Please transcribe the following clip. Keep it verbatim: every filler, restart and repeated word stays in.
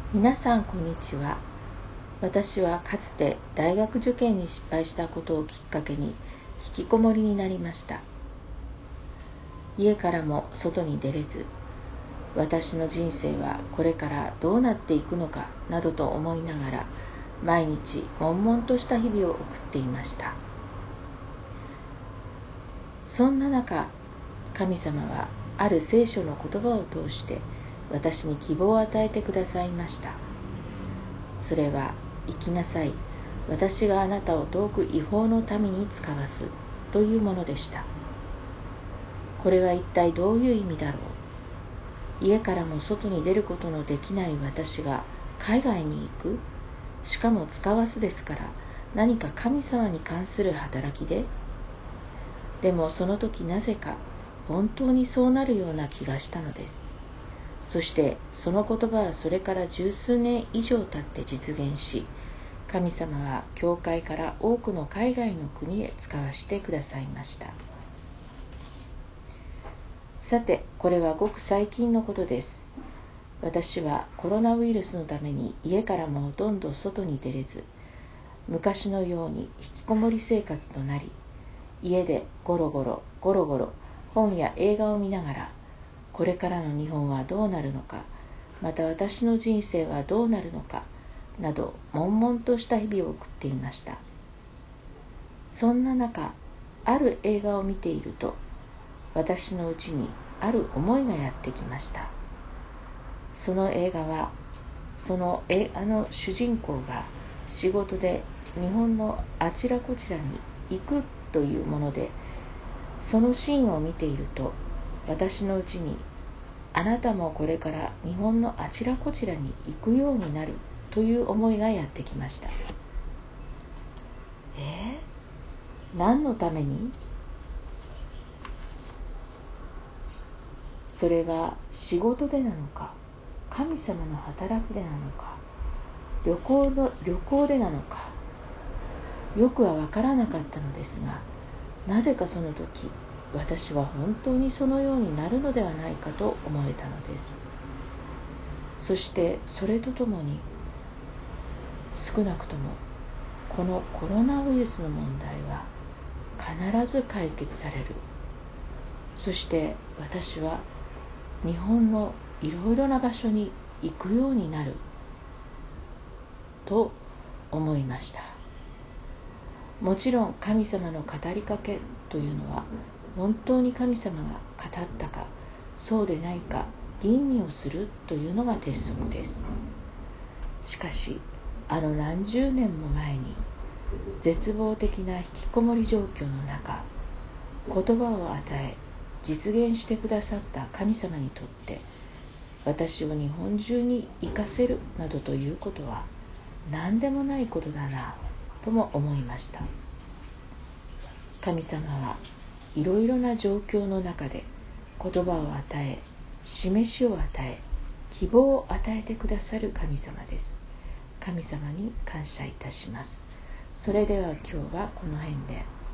皆さんこんにちは。私はかつて大学受験に失敗したことをきっかけに引きこもりになりました。家からも外に出れず、私の人生はこれからどうなっていくのかなどと思いながら、毎日悶々とした日々を送っていました。そんな中、神様はある聖書の言葉を通して私に希望を与えてくださいました。それは、生きなさい、私があなたを遠く違法の民に使わすというものでした。これは一体どういう意味だろう。家からも外に出ることのできない私が海外に行く、しかも使わすですから、何か神様に関する働きで。でもその時なぜか本当にそうなるような気がしたのです。そしてその言葉はそれから十数年以上経って実現し、神様は教会から多くの海外の国へ使わしてくださいました。さて、これはごく最近のことです。私はコロナウイルスのために家からもほとんど外に出れず、昔のように引きこもり生活となり、家でゴロゴロゴロゴロ本や映画を見ながら、これからの日本はどうなるのか、また私の人生はどうなるのかなど悶々とした日々を送っていました。そんな中、ある映画を見ていると、私のうちにある思いがやってきました。その映画は、その映画の主人公が仕事で日本のあちらこちらに行くというもので、そのシーンを見ていると、私のうちに、あなたもこれから日本のあちらこちらに行くようになるという思いがやってきました。えー、何のために？それは仕事でなのか、神様の働きでなのか、旅行の旅行でなのか、よくはわからなかったのですが、なぜかその時、私は本当にそのようになるのではないかと思えたのです。そしてそれとともに、少なくともこのコロナウイルスの問題は必ず解決される。そして私は日本のいろいろな場所に行くようになると思いました。もちろん神様の語りかけというのは本当に神様が語ったかそうでないか吟味をするというのが鉄則です。しかしあの何十年も前に絶望的な引きこもり状況の中、言葉を与え実現してくださった神様にとって、私を日本中に行かせるなどということは何でもないことだなとも思いました。神様はいろいろな状況の中で言葉を与え、示しを与え、希望を与えてくださる神様です。神様に感謝いたします。それでは今日はこの辺で。